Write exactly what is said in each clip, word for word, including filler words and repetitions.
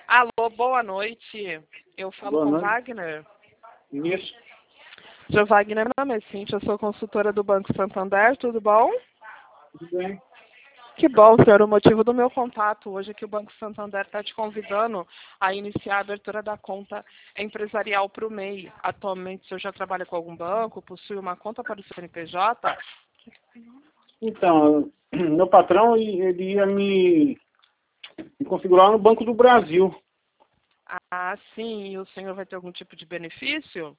Alô, boa noite. Eu falo Boa com noite. Wagner. Isso. Seu Wagner, meu nome é Cintia, eu sou consultora do Banco Santander, tudo bom? Tudo bem? Que bom, senhor. O motivo do meu contato hoje é que o Banco Santander está te convidando a iniciar a abertura da conta empresarial para o M E I. Atualmente, o senhor já trabalha com algum banco, possui uma conta para o C N P J? Então, meu patrão, ele ia me, me configurar no Banco do Brasil. Ah, sim. E o senhor vai ter algum tipo de benefício?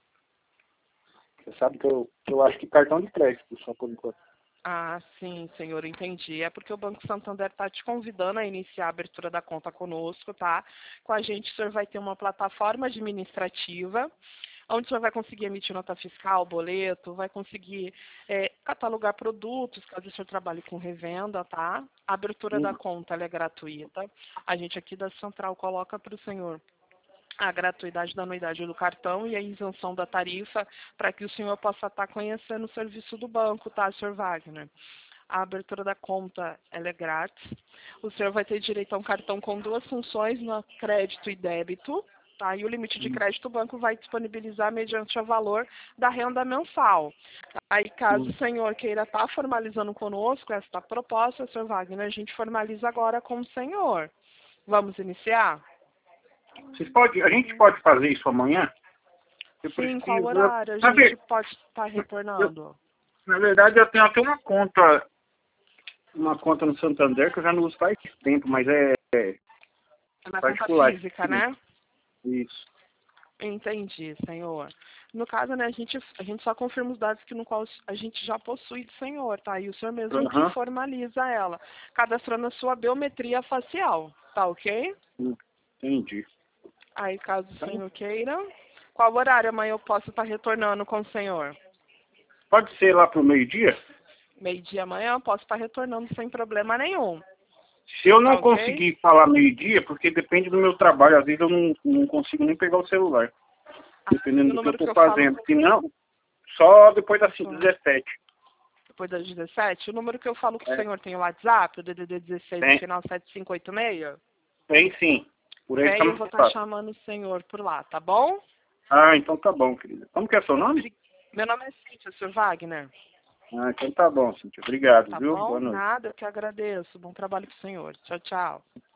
Você sabe que eu, que eu acho que cartão de crédito, só por enquanto. Ah, sim, senhor, entendi. É porque o Banco Santander está te convidando a iniciar a abertura da conta conosco, tá? Com a gente, o senhor vai ter uma plataforma administrativa, onde o senhor vai conseguir emitir nota fiscal, boleto, vai conseguir é, catalogar produtos, caso o senhor trabalhe com revenda, tá? A abertura da Hum. conta, ela é gratuita. A gente aqui da Central coloca para o senhor a gratuidade da anuidade do cartão e a isenção da tarifa para que o senhor possa estar conhecendo o serviço do banco, tá, senhor Wagner? A abertura da conta, ela é grátis. O senhor vai ter direito a um cartão com duas funções, no crédito e débito, tá? E o limite de crédito o banco vai disponibilizar mediante o valor da renda mensal. Aí, caso o senhor queira estar formalizando conosco esta proposta, senhor Wagner, a gente formaliza agora com o senhor. Vamos iniciar? Vocês pode, a gente pode fazer isso amanhã? Eu Sim, qual preciso. horário a Na, gente ver- pode estar eu- retornando? na verdade, eu tenho até uma conta, uma conta no Santander que eu já não uso faz tempo, mas é, é É na conta particular. física, né? Isso. Entendi, senhor. No caso, né, a gente, a gente só confirma os dados que no qual a gente já possui do senhor, tá? E o senhor mesmo que Aham. formaliza ela, cadastrando a sua biometria facial, tá ok? Hum, Entendi. Aí, caso o Então, senhor queira, qual horário amanhã eu posso estar retornando com o senhor? pode ser lá pro meio-dia? Meio-dia amanhã eu posso estar retornando sem problema nenhum, Se eu tá não ok? conseguir falar meio-dia, porque depende do meu trabalho, às vezes eu não, não consigo nem pegar o celular, Ah, e o dependendo do que eu número que estou eu falo fazendo. Se não, só depois das com... dezessete. Depois das dezessete, o número que eu falo com o É, senhor tem o WhatsApp, o D D D dezesseis, no tem, final sete cinco oito seis? tem sim. Por aí fica Tem, eu mais vou estar fácil. chamando o senhor por lá, tá bom? Ah, então tá bom, querida. Como que é seu nome? Obri- Meu nome é Cíntia, senhor Wagner. Ah, então tá bom, Cíntia. Obrigado, Tá viu? bom? Boa noite. Nada, eu que agradeço. Bom trabalho pro senhor. Tchau, tchau.